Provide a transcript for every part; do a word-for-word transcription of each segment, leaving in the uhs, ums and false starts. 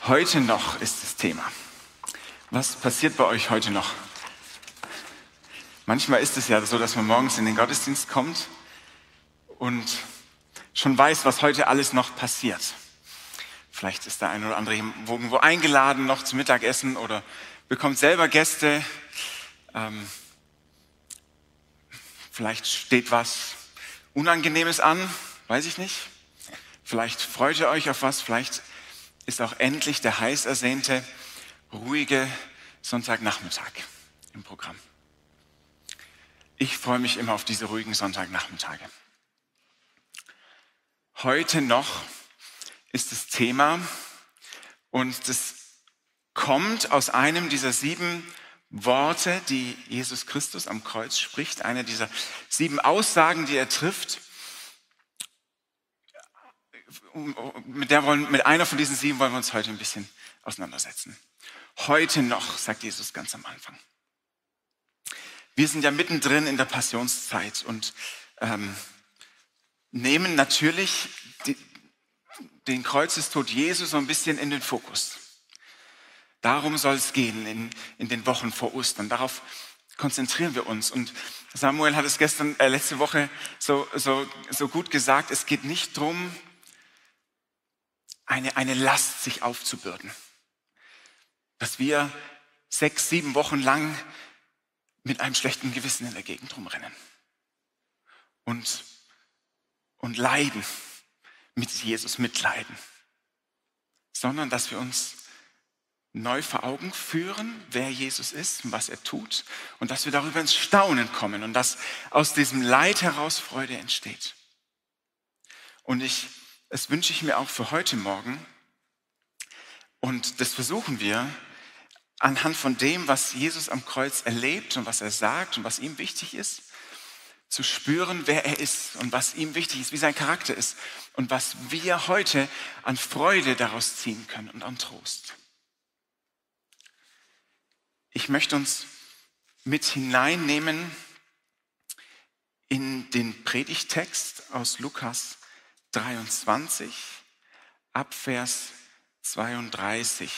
Heute noch ist das Thema. Was passiert bei euch heute noch? Manchmal ist es ja so, dass man morgens in den Gottesdienst kommt und schon weiß, was heute alles noch passiert. Vielleicht ist der eine oder andere irgendwo eingeladen noch zum Mittagessen oder bekommt selber Gäste. Ähm, vielleicht steht was Unangenehmes an, weiß ich nicht. Vielleicht freut ihr euch auf was, vielleicht ist auch endlich der heiß ersehnte, ruhige Sonntagnachmittag im Programm. Ich freue mich immer auf diese ruhigen Sonntagnachmittage. Heute noch ist das Thema und das kommt aus einem dieser sieben Worte, die Jesus Christus am Kreuz spricht, einer dieser sieben Aussagen, die er trifft. Mit, der wollen, mit einer von diesen sieben wollen wir uns heute ein bisschen auseinandersetzen. Heute noch, sagt Jesus ganz am Anfang. Wir sind ja mittendrin in der Passionszeit und ähm, nehmen natürlich die, den Kreuzestod Jesu so ein bisschen in den Fokus. Darum soll es gehen in, in den Wochen vor Ostern. Darauf konzentrieren wir uns. Und Samuel hat es gestern, äh, letzte Woche so, so, so gut gesagt, es geht nicht darum, eine, eine Last sich aufzubürden. Dass wir sechs, sieben Wochen lang mit einem schlechten Gewissen in der Gegend rumrennen. Und, und leiden, mit Jesus mitleiden. Sondern dass wir uns neu vor Augen führen, wer Jesus ist und was er tut. Und dass wir darüber ins Staunen kommen und dass aus diesem Leid heraus Freude entsteht. Und ich Das wünsche ich mir auch für heute Morgen. Und das versuchen wir anhand von dem, was Jesus am Kreuz erlebt und was er sagt und was ihm wichtig ist, zu spüren, wer er ist und was ihm wichtig ist, wie sein Charakter ist und was wir heute an Freude daraus ziehen können und an Trost. Ich möchte uns mit hineinnehmen in den Predigttext aus Lukas dreiundzwanzig, ab Vers zweiunddreißig.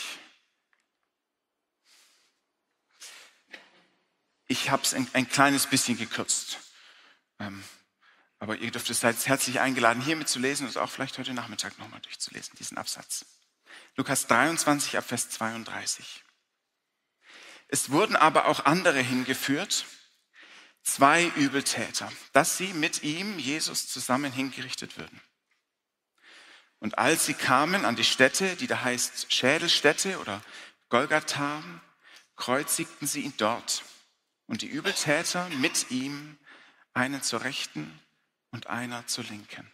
Ich habe es ein, ein kleines bisschen gekürzt, ähm, aber ihr dürft es seid herzlich eingeladen, hier mitzulesen und auch vielleicht heute Nachmittag nochmal durchzulesen, diesen Absatz. Lukas dreiundzwanzig, ab Vers zweiunddreißig. Es wurden aber auch andere hingeführt, zwei Übeltäter, dass sie mit ihm, Jesus, zusammen hingerichtet würden. Und als sie kamen an die Stätte, die da heißt Schädelstätte oder Golgatha, kreuzigten sie ihn dort. Und die Übeltäter mit ihm, einen zur Rechten und einer zur Linken.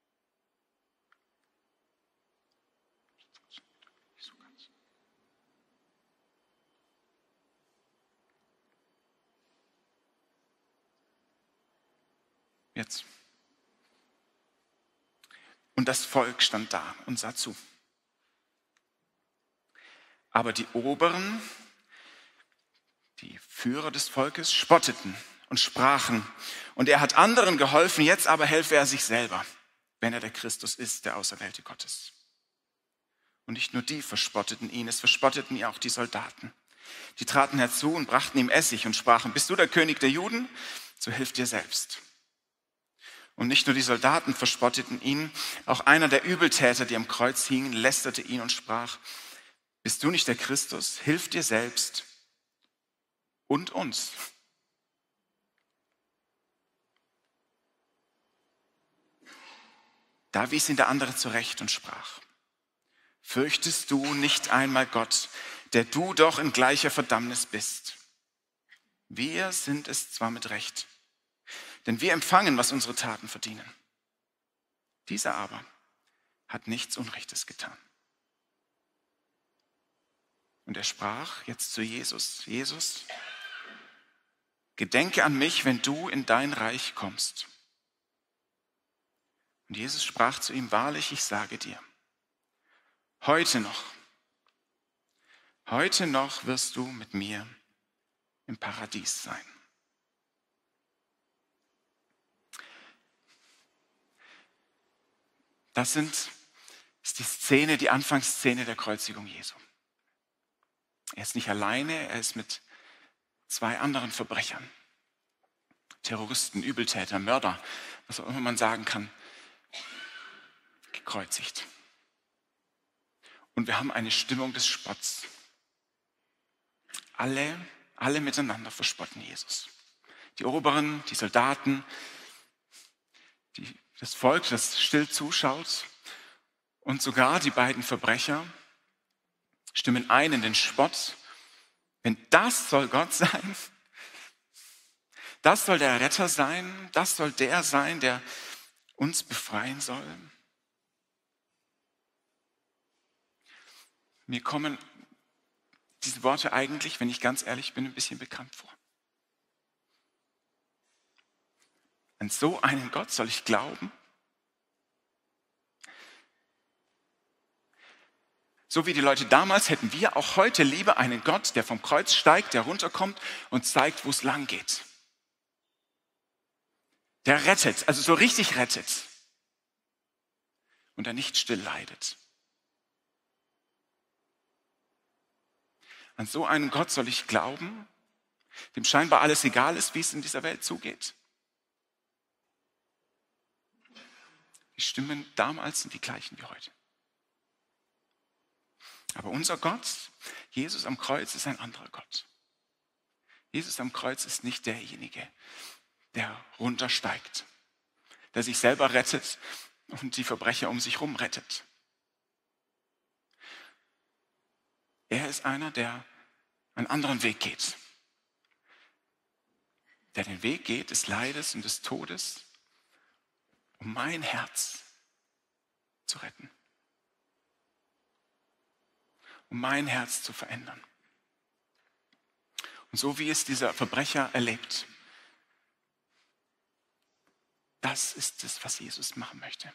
Jetzt. Und das Volk stand da und sah zu. Aber die Oberen, die Führer des Volkes, spotteten und sprachen. Und er hat anderen geholfen, jetzt aber helfe er sich selber, wenn er der Christus ist, der Auserwählte Gottes. Und nicht nur die verspotteten ihn, es verspotteten ihn auch die Soldaten. Die traten herzu und brachten ihm Essig und sprachen, bist du der König der Juden? So hilf dir selbst. Und nicht nur die Soldaten verspotteten ihn, auch einer der Übeltäter, die am Kreuz hingen, lästerte ihn und sprach, bist du nicht der Christus? Hilf dir selbst und uns. Da wies ihn der andere zurecht und sprach, fürchtest du nicht einmal Gott, der du doch in gleicher Verdammnis bist? Wir sind es zwar mit Recht, denn wir empfangen, was unsere Taten verdienen. Dieser aber hat nichts Unrechtes getan. Und er sprach jetzt zu Jesus, Jesus, gedenke an mich, wenn du in dein Reich kommst. Und Jesus sprach zu ihm, wahrlich, ich sage dir, heute noch, heute noch wirst du mit mir im Paradies sein. Das sind ist die Szene, die Anfangsszene der Kreuzigung Jesu. Er ist nicht alleine, er ist mit zwei anderen Verbrechern, Terroristen, Übeltäter, Mörder, was auch immer man sagen kann, gekreuzigt. Und wir haben eine Stimmung des Spotts. Alle, alle miteinander verspotten Jesus. Die Oberen, die Soldaten, die, das Volk, das still zuschaut, und sogar die beiden Verbrecher stimmen ein in den Spott. Wenn das soll Gott sein, das soll der Retter sein, das soll der sein, der uns befreien soll. Mir kommen diese Worte eigentlich, wenn ich ganz ehrlich bin, ein bisschen bekannt vor. An so einen Gott soll ich glauben? So wie die Leute damals hätten wir auch heute lieber einen Gott, der vom Kreuz steigt, der runterkommt und zeigt, wo es lang geht. Der rettet, also so richtig rettet. Und der nicht still leidet. An so einen Gott soll ich glauben, dem scheinbar alles egal ist, wie es in dieser Welt zugeht. Die Stimmen damals sind die gleichen wie heute. Aber unser Gott, Jesus am Kreuz, ist ein anderer Gott. Jesus am Kreuz ist nicht derjenige, der runtersteigt, der sich selber rettet und die Verbrecher um sich herum rettet. Er ist einer, der einen anderen Weg geht. Der den Weg geht des Leides und des Todes, um mein Herz zu retten. Um mein Herz zu verändern. Und so wie es dieser Verbrecher erlebt, das ist es, was Jesus machen möchte.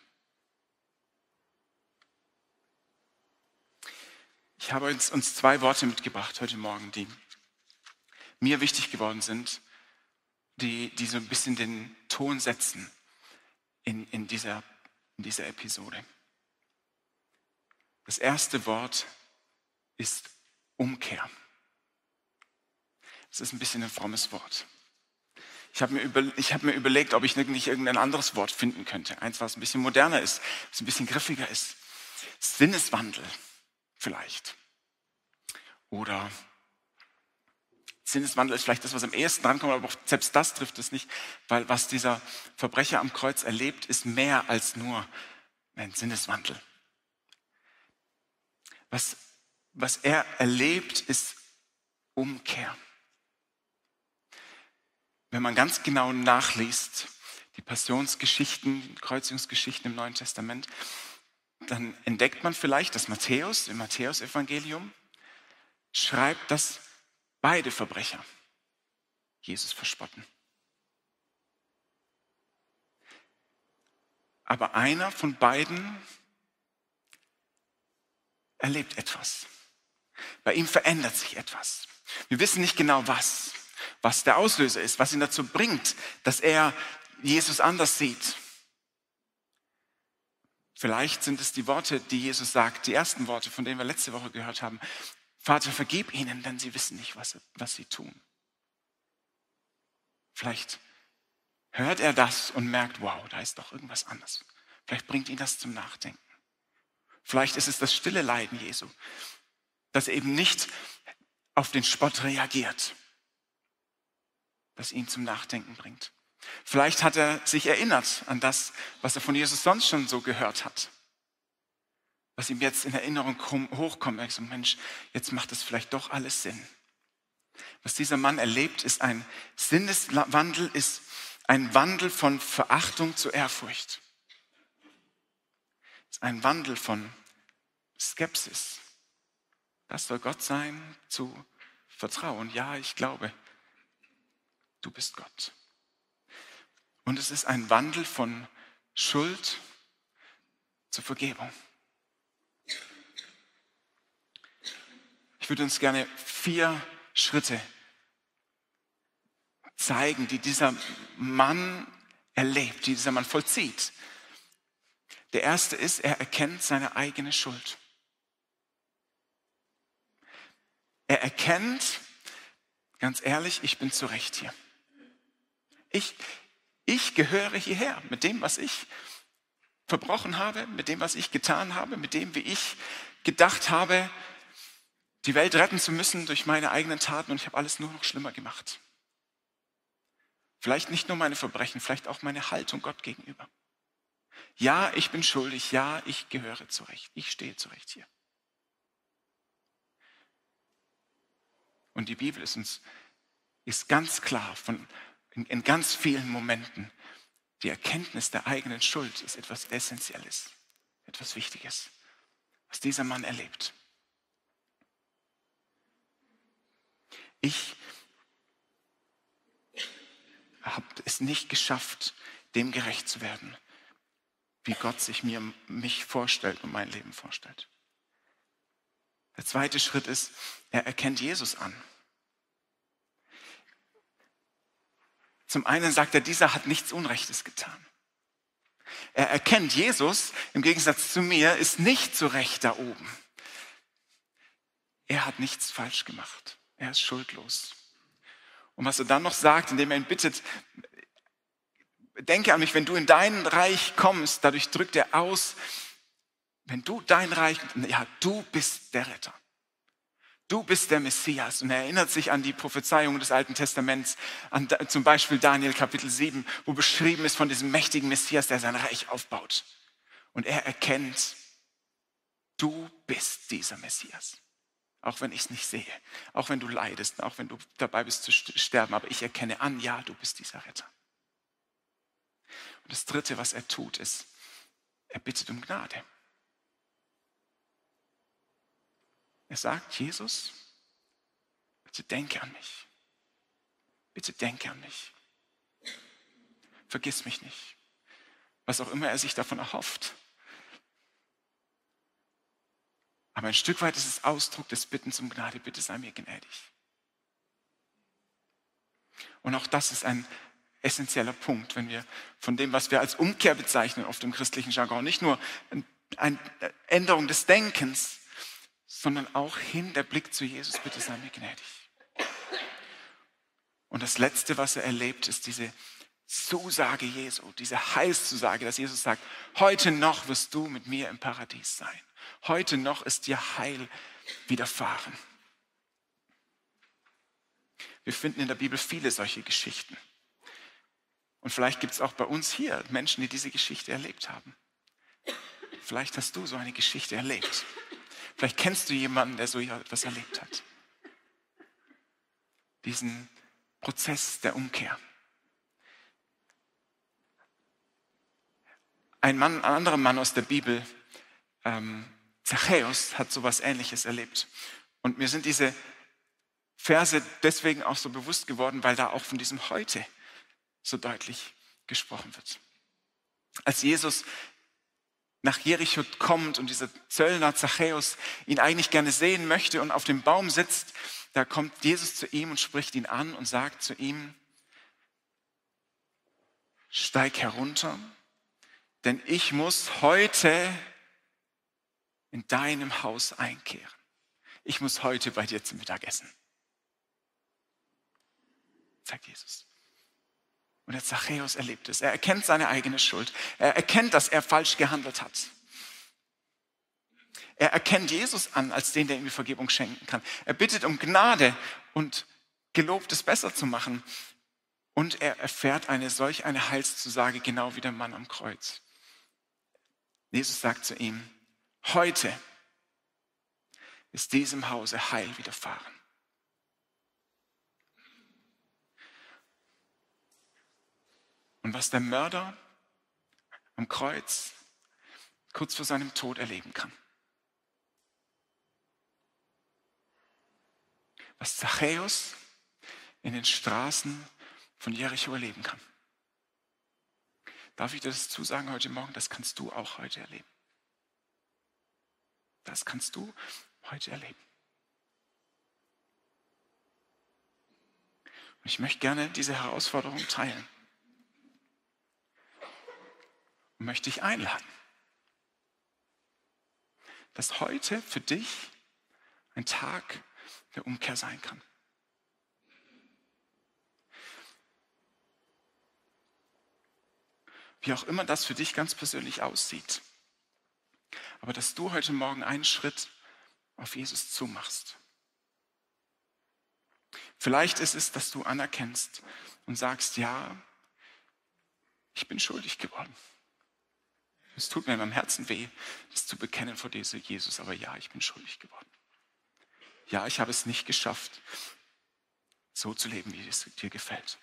Ich habe uns, uns zwei Worte mitgebracht heute Morgen, die mir wichtig geworden sind, die, die so ein bisschen den Ton setzen in, in, dieser, in dieser Episode. Das erste Wort ist Umkehr. Das ist ein bisschen ein frommes Wort. Ich habe mir, über, ich habe mir überlegt, ob ich nicht irgendein anderes Wort finden könnte. Eins, was ein bisschen moderner ist, was ein bisschen griffiger ist. Sinneswandel vielleicht. Oder Sinneswandel ist vielleicht das, was am ehesten drankommt, aber selbst das trifft es nicht, weil was dieser Verbrecher am Kreuz erlebt, ist mehr als nur ein Sinneswandel. Was Was er erlebt, ist Umkehr. Wenn man ganz genau nachliest, die Passionsgeschichten, die Kreuzigungsgeschichten im Neuen Testament, dann entdeckt man vielleicht, dass Matthäus im Matthäusevangelium schreibt, dass beide Verbrecher Jesus verspotten. Aber einer von beiden erlebt etwas. Bei ihm verändert sich etwas. Wir wissen nicht genau was, was der Auslöser ist, was ihn dazu bringt, dass er Jesus anders sieht. Vielleicht sind es die Worte, die Jesus sagt, die ersten Worte, von denen wir letzte Woche gehört haben. Vater, vergib ihnen, denn sie wissen nicht, was, was sie tun. Vielleicht hört er das und merkt, wow, da ist doch irgendwas anderes. Vielleicht bringt ihn das zum Nachdenken. Vielleicht ist es das stille Leiden Jesu, das eben nicht auf den Spott reagiert, das ihn zum Nachdenken bringt. Vielleicht hat er sich erinnert an das, was er von Jesus sonst schon so gehört hat, was ihm jetzt in Erinnerung hochkommt. Er sagt, Mensch, jetzt macht es vielleicht doch alles Sinn. Was dieser Mann erlebt, ist ein Sinneswandel, ist ein Wandel von Verachtung zu Ehrfurcht. Ist ein Wandel von Skepsis. Das soll Gott sein, zu Vertrauen. Ja, ich glaube, du bist Gott. Und es ist ein Wandel von Schuld zur Vergebung. Ich würde uns gerne vier Schritte zeigen, die dieser Mann erlebt, die dieser Mann vollzieht, Der erste ist, er erkennt seine eigene Schuld. Er erkennt, ganz ehrlich, ich bin zu Recht hier. Ich, ich gehöre hierher mit dem, was ich verbrochen habe, mit dem, was ich getan habe, mit dem, wie ich gedacht habe, die Welt retten zu müssen durch meine eigenen Taten, und ich habe alles nur noch schlimmer gemacht. Vielleicht nicht nur meine Verbrechen, vielleicht auch meine Haltung Gott gegenüber. Ja, ich bin schuldig, ja, ich gehöre zurecht, ich stehe zurecht hier. Und die Bibel ist uns ist ganz klar, von, in, in ganz vielen Momenten, die Erkenntnis der eigenen Schuld ist etwas Essentielles, etwas Wichtiges, was dieser Mann erlebt. Ich habe es nicht geschafft, dem gerecht zu werden, wie Gott sich mir mich vorstellt und mein Leben vorstellt. Der zweite Schritt ist, er erkennt Jesus an. Zum einen sagt er, dieser hat nichts Unrechtes getan. Er erkennt, Jesus, im Gegensatz zu mir, ist nicht zu Recht da oben. Er hat nichts falsch gemacht. Er ist schuldlos. Und was er dann noch sagt, indem er ihn bittet, denke an mich, wenn du in dein Reich kommst, dadurch drückt er aus, wenn du dein Reich, ja, du bist der Retter. Du bist der Messias. Und er erinnert sich an die Prophezeiungen des Alten Testaments, an zum Beispiel Daniel Kapitel sieben, wo beschrieben ist von diesem mächtigen Messias, der sein Reich aufbaut. Und er erkennt, du bist dieser Messias. Auch wenn ich es nicht sehe, auch wenn du leidest, auch wenn du dabei bist zu sterben. Aber ich erkenne an, ja, du bist dieser Retter. Und das Dritte, was er tut, ist, er bittet um Gnade. Er sagt, Jesus, bitte denke an mich. Bitte denke an mich. Vergiss mich nicht. Was auch immer er sich davon erhofft. Aber ein Stück weit ist es Ausdruck des Bittens um Gnade. Bitte sei mir gnädig. Und auch das ist ein essentieller Punkt, wenn wir von dem, was wir als Umkehr bezeichnen, oft im christlichen Jargon, nicht nur eine Änderung des Denkens, sondern auch hin der Blick zu Jesus, bitte sei mir gnädig. Und das Letzte, was er erlebt, ist diese Zusage Jesu, diese Heilszusage, dass Jesus sagt, heute noch wirst du mit mir im Paradies sein. Heute noch ist dir Heil widerfahren. Wir finden in der Bibel viele solche Geschichten. Und vielleicht gibt es auch bei uns hier Menschen, die diese Geschichte erlebt haben. Vielleicht hast du so eine Geschichte erlebt. Vielleicht kennst du jemanden, der so etwas erlebt hat. Diesen Prozess der Umkehr. Ein Mann, ein anderer Mann aus der Bibel, ähm, Zachäus, hat sowas Ähnliches erlebt. Und mir sind diese Verse deswegen auch so bewusst geworden, weil da auch von diesem Heute so deutlich gesprochen wird. Als Jesus nach Jericho kommt und dieser Zöllner Zachäus ihn eigentlich gerne sehen möchte und auf dem Baum sitzt, da kommt Jesus zu ihm und spricht ihn an und sagt zu ihm, steig herunter, denn ich muss heute in deinem Haus einkehren. Ich muss heute bei dir zum Mittagessen, sagt Jesus. Und der Zachäus erlebt es. Er erkennt seine eigene Schuld. Er erkennt, dass er falsch gehandelt hat. Er erkennt Jesus an als den, der ihm die Vergebung schenken kann. Er bittet um Gnade und gelobt, es besser zu machen. Und er erfährt eine solch eine Heilszusage, genau wie der Mann am Kreuz. Jesus sagt zu ihm, heute ist diesem Hause Heil widerfahren. Und was der Mörder am Kreuz kurz vor seinem Tod erleben kann. Was Zachäus in den Straßen von Jericho erleben kann. Darf ich dir das zusagen heute Morgen? Das kannst du auch heute erleben. Das kannst du heute erleben. Und ich möchte gerne diese Herausforderung teilen. Und möchte dich einladen. dass heute für dich ein Tag der Umkehr sein kann. Wie auch immer das für dich ganz persönlich aussieht. Aber dass du heute Morgen einen Schritt auf Jesus zumachst. Vielleicht ist es, dass du anerkennst und sagst, ja, ich bin schuldig geworden. Es tut mir in meinem Herzen weh, das zu bekennen vor dir, Jesus, aber ja, ich bin schuldig geworden. Ja, ich habe es nicht geschafft, so zu leben, wie es dir gefällt.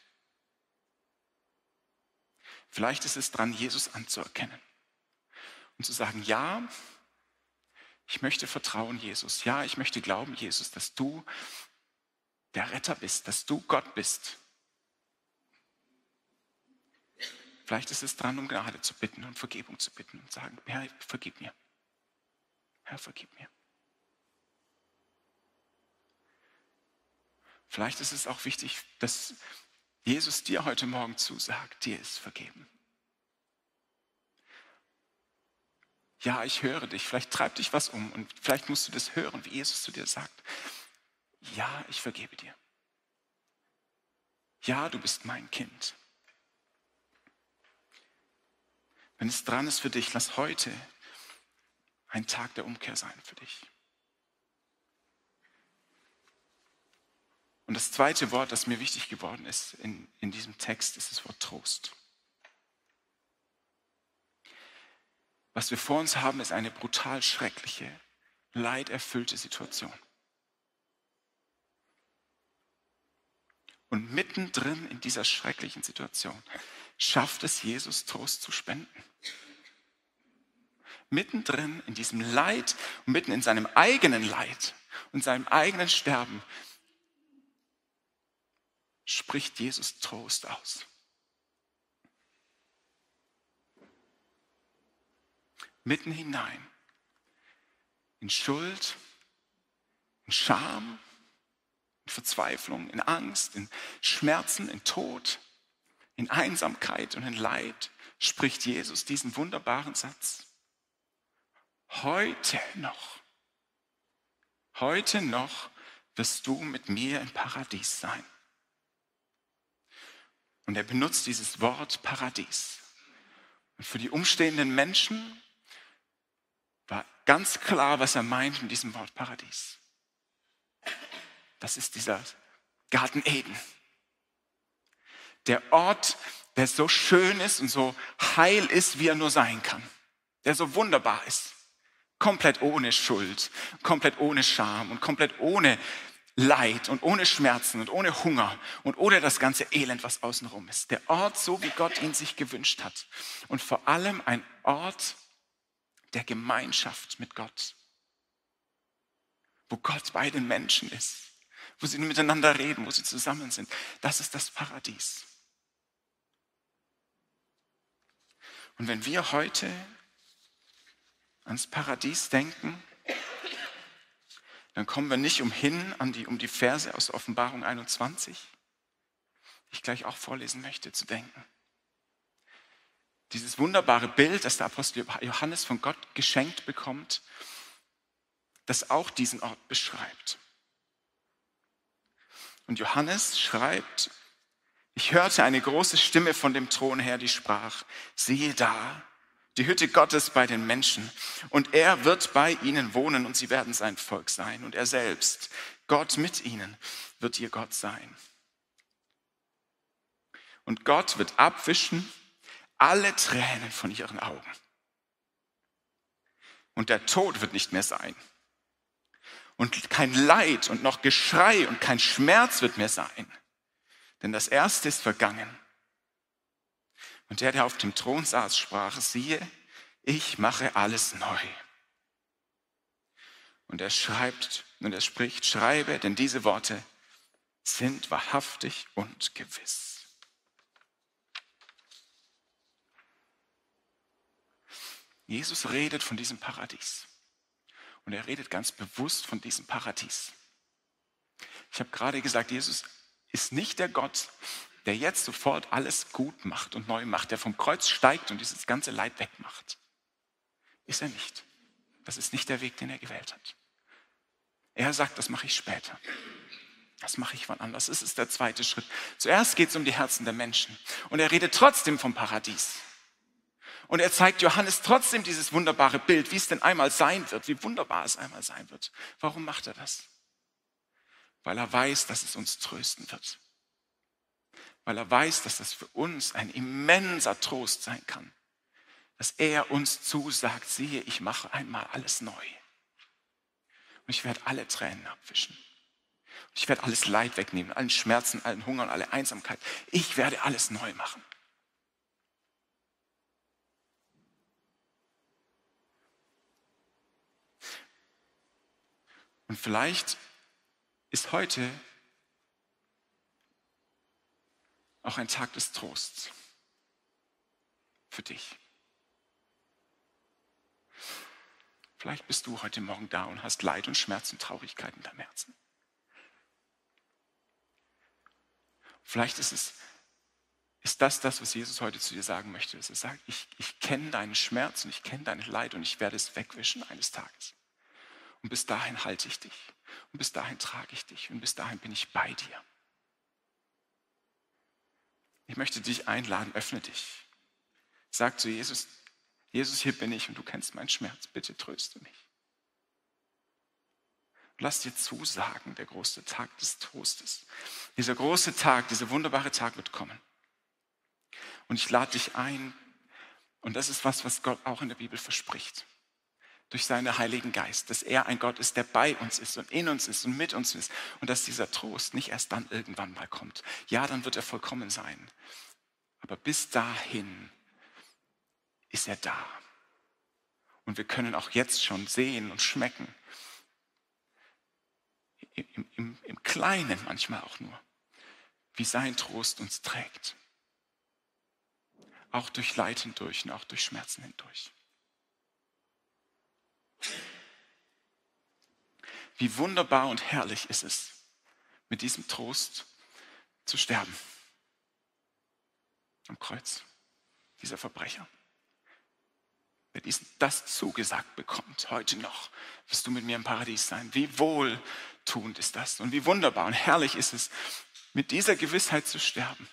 Vielleicht ist es dran, Jesus anzuerkennen und zu sagen, ja, ich möchte vertrauen, Jesus. Ja, ich möchte glauben, Jesus, dass du der Retter bist, dass du Gott bist. Vielleicht ist es dran, um Gnade zu bitten und Vergebung zu bitten und sagen, Herr, vergib mir. Herr, vergib mir. Vielleicht ist es auch wichtig, dass Jesus dir heute Morgen zusagt, dir ist vergeben. Ja, ich höre dich. Vielleicht treibt dich was um und vielleicht musst du das hören, wie Jesus zu dir sagt. Ja, ich vergebe dir. Ja, du bist mein Kind. Wenn es dran ist für dich, lass heute ein Tag der Umkehr sein für dich. Und das zweite Wort, das mir wichtig geworden ist in, in diesem Text, ist das Wort Trost. Was wir vor uns haben, ist eine brutal schreckliche, leiderfüllte Situation. Und mittendrin in dieser schrecklichen Situation schafft es Jesus, Trost zu spenden. Mittendrin in diesem Leid und mitten in seinem eigenen Leid und seinem eigenen Sterben spricht Jesus Trost aus. Mitten hinein in Schuld, in Scham, in Verzweiflung, in Angst, in Schmerzen, in Tod, in Einsamkeit und in Leid spricht Jesus diesen wunderbaren Satz. Heute noch, heute noch wirst du mit mir im Paradies sein. Und er benutzt dieses Wort Paradies. Und für die umstehenden Menschen war ganz klar, was er meint mit diesem Wort Paradies. Das ist dieser Garten Eden. Der Ort, der so schön ist und so heil ist, wie er nur sein kann. Der so wunderbar ist. Komplett ohne Schuld, komplett ohne Scham und komplett ohne Leid und ohne Schmerzen und ohne Hunger und ohne das ganze Elend, was außenrum ist. Der Ort, so wie Gott ihn sich gewünscht hat. Und vor allem ein Ort der Gemeinschaft mit Gott. Wo Gott bei den Menschen ist. Wo sie miteinander reden, wo sie zusammen sind. Das ist das Paradies. Und wenn wir heute ans Paradies denken, dann kommen wir nicht umhin an die, um die Verse aus Offenbarung einundzwanzig, die ich gleich auch vorlesen möchte, zu denken. Dieses wunderbare Bild, das der Apostel Johannes von Gott geschenkt bekommt, das auch diesen Ort beschreibt. Und Johannes schreibt, ich hörte eine große Stimme von dem Thron her, die sprach, siehe da, die Hütte Gottes bei den Menschen. Und er wird bei ihnen wohnen und sie werden sein Volk sein. Und er selbst, Gott mit ihnen, wird ihr Gott sein. Und Gott wird abwischen alle Tränen von ihren Augen. Und der Tod wird nicht mehr sein. Und kein Leid und noch Geschrei und kein Schmerz wird mehr sein. Denn das Erste ist vergangen. Und der, der auf dem Thron saß, sprach, siehe, ich mache alles neu. Und er schreibt, und er spricht, schreibe, denn diese Worte sind wahrhaftig und gewiss. Jesus redet von diesem Paradies. Und er redet ganz bewusst von diesem Paradies. Ich habe gerade gesagt, Jesus ist nicht der Gott, der jetzt sofort alles gut macht und neu macht, der vom Kreuz steigt und dieses ganze Leid wegmacht. Ist er nicht. Das ist nicht der Weg, den er gewählt hat. Er sagt, das mache ich später. Das mache ich wann anders. Das ist der zweite Schritt. Zuerst geht es um die Herzen der Menschen. Und er redet trotzdem vom Paradies. Und er zeigt Johannes trotzdem dieses wunderbare Bild, wie es denn einmal sein wird, wie wunderbar es einmal sein wird. Warum macht er das? Weil er weiß, dass es uns trösten wird. Weil er weiß, dass das für uns ein immenser Trost sein kann. Dass er uns zusagt, siehe, ich mache einmal alles neu. Und ich werde alle Tränen abwischen. Und ich werde alles Leid wegnehmen, allen Schmerzen, allen Hunger und alle Einsamkeit. Ich werde alles neu machen. Und vielleicht ist heute auch ein Tag des Trosts für dich. Vielleicht bist du heute Morgen da und hast Leid und Schmerz und Traurigkeit in deinem Herzen. Vielleicht ist es, ist das das, was Jesus heute zu dir sagen möchte, dass er sagt, ich, ich kenne deinen Schmerz und ich kenne dein Leid und ich werde es wegwischen eines Tages. Und bis dahin halte ich dich. Und bis dahin trage ich dich. Und bis dahin bin ich bei dir. Ich möchte dich einladen, öffne dich. Sag zu Jesus, Jesus, hier bin ich und du kennst meinen Schmerz. Bitte tröste mich. Lass dir zusagen, der große Tag des Trostes. Dieser große Tag, dieser wunderbare Tag wird kommen. Und ich lade dich ein, und das ist was, was Gott auch in der Bibel verspricht. Durch seinen Heiligen Geist, dass er ein Gott ist, der bei uns ist und in uns ist und mit uns ist. Und dass dieser Trost nicht erst dann irgendwann mal kommt. Ja, dann wird er vollkommen sein. Aber bis dahin ist er da. Und wir können auch jetzt schon sehen und schmecken, im, im, im Kleinen manchmal auch nur, wie sein Trost uns trägt. Auch durch Leid hindurch und auch durch Schmerzen hindurch. Wie wunderbar und herrlich ist es, mit diesem Trost zu sterben. Am Kreuz, dieser Verbrecher. Wer diesen, das zugesagt bekommt, heute noch, wirst du mit mir im Paradies sein. Wie wohltuend ist das und wie wunderbar und herrlich ist es, mit dieser Gewissheit zu sterben.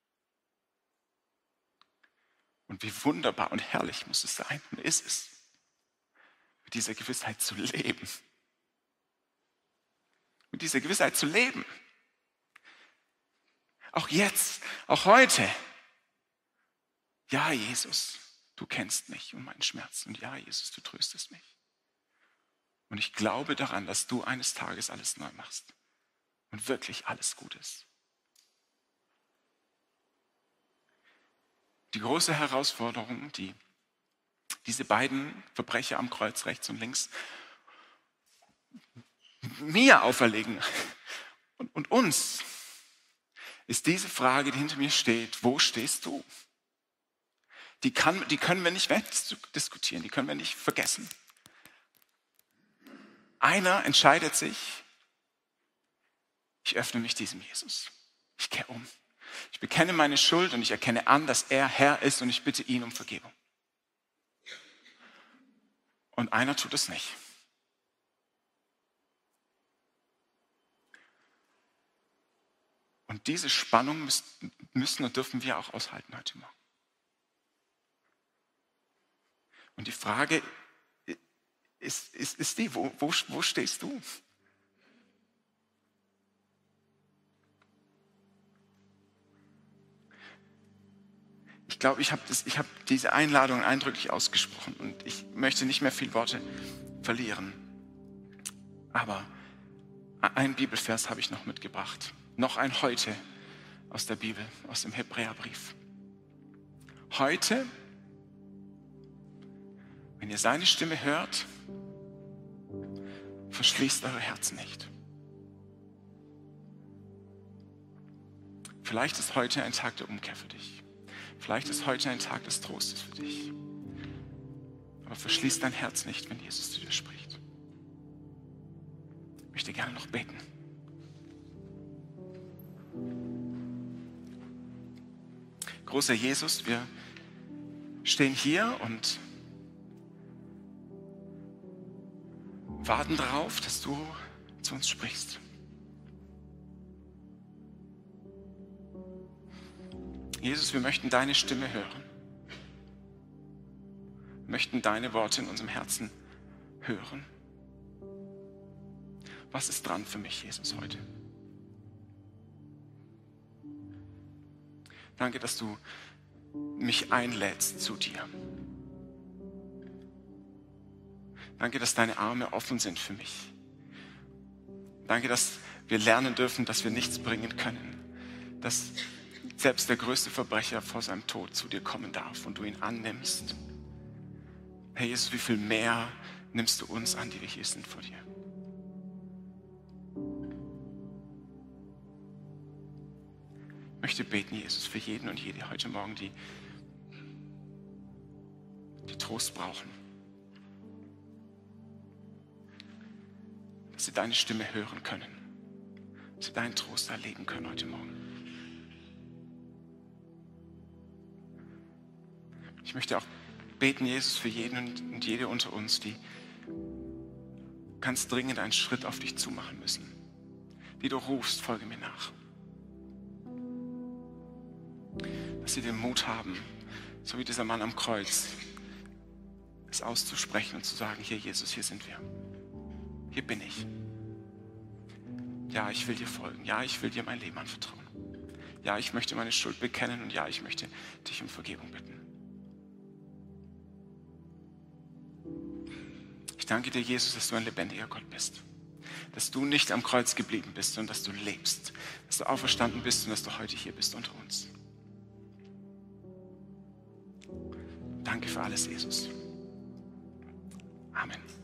Und wie wunderbar und herrlich muss es sein und ist es, mit dieser Gewissheit zu leben. Mit dieser Gewissheit zu leben. Auch jetzt, auch heute. Ja, Jesus, du kennst mich und meinen Schmerz. Und ja, Jesus, du tröstest mich. Und ich glaube daran, dass du eines Tages alles neu machst. Und wirklich alles gut ist. Die große Herausforderung, die diese beiden Verbrecher am Kreuz rechts und links mir auferlegen und, und uns, ist diese Frage, die hinter mir steht: Wo stehst du? Die, kann, die können wir nicht wegdiskutieren, die können wir nicht vergessen. Einer entscheidet sich: Ich öffne mich diesem Jesus. Ich kehre um. Ich bekenne meine Schuld und ich erkenne an, dass er Herr ist und ich bitte ihn um Vergebung. Und einer tut es nicht. Und diese Spannung müssen, müssen und dürfen wir auch aushalten heute Morgen. Und die Frage ist, ist, ist die, wo, wo, wo stehst du? Ich glaube, ich habe hab diese Einladung eindrücklich ausgesprochen und ich möchte nicht mehr viele Worte verlieren. Aber einen Bibelvers habe ich noch mitgebracht. Noch ein Heute aus der Bibel, aus dem Hebräerbrief. Heute, wenn ihr seine Stimme hört, verschließt eure Herzen nicht. Vielleicht ist heute ein Tag der Umkehr für dich. Vielleicht ist heute ein Tag des Trostes für dich. Aber verschließ dein Herz nicht, wenn Jesus zu dir spricht. Ich möchte gerne noch beten. Großer Jesus, wir stehen hier und warten darauf, dass du zu uns sprichst. Jesus, wir möchten deine Stimme hören. Wir möchten deine Worte in unserem Herzen hören. Was ist dran für mich, Jesus, heute? Danke, dass du mich einlädst zu dir. Danke, dass deine Arme offen sind für mich. Danke, dass wir lernen dürfen, dass wir nichts bringen können. Dass selbst der größte Verbrecher vor seinem Tod zu dir kommen darf und du ihn annimmst. Herr Jesus, wie viel mehr nimmst du uns an, die wir hier sind vor dir? Ich möchte beten, Jesus, für jeden und jede heute Morgen, die, die Trost brauchen. Dass sie deine Stimme hören können. Dass sie deinen Trost erleben können heute Morgen. Ich möchte auch beten, Jesus, für jeden und jede unter uns, die ganz dringend einen Schritt auf dich zumachen müssen. Die du rufst, folge mir nach. Dass sie den Mut haben, so wie dieser Mann am Kreuz, es auszusprechen und zu sagen, hier Jesus, hier sind wir. Hier bin ich. Ja, ich will dir folgen. Ja, ich will dir mein Leben anvertrauen. Ja, ich möchte meine Schuld bekennen und ja, ich möchte dich um Vergebung bitten. Ich danke dir, Jesus, dass du ein lebendiger Gott bist. Dass du nicht am Kreuz geblieben bist, sondern dass du lebst. Dass du auferstanden bist und dass du heute hier bist unter uns. Danke für alles, Jesus. Amen.